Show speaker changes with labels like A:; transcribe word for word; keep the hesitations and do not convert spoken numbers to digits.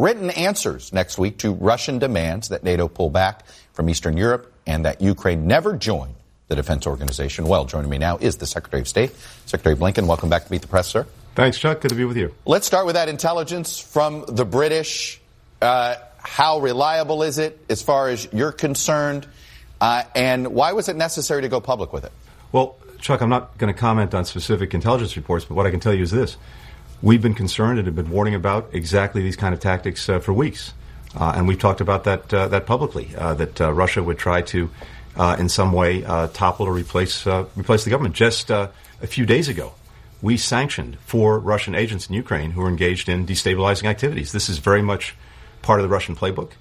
A: written answers next week to Russian demands that NATO pull back from Eastern Europe and that Ukraine never join the defense organization. Well, joining me now is the Secretary of State, Secretary Blinken. Welcome back to Meet the Press, sir.
B: Thanks, Chuck. Good to be with you.
A: Let's start with that intelligence from the British. Uh, how reliable is it as far as you're concerned? Uh, and why was it necessary to go public with it?
B: Well, Chuck, I'm not going to comment on specific intelligence reports, but what I can tell you is this. We've been concerned and have been warning about exactly these kind of tactics uh, for weeks. Uh, and we've talked about that uh, that publicly, uh, that uh, Russia would try to, uh, in some way, uh, topple or replace uh, replace the government. Just uh, a few days ago, we sanctioned four Russian agents in Ukraine who were engaged in destabilizing activities. This is very much part of the Russian playbook.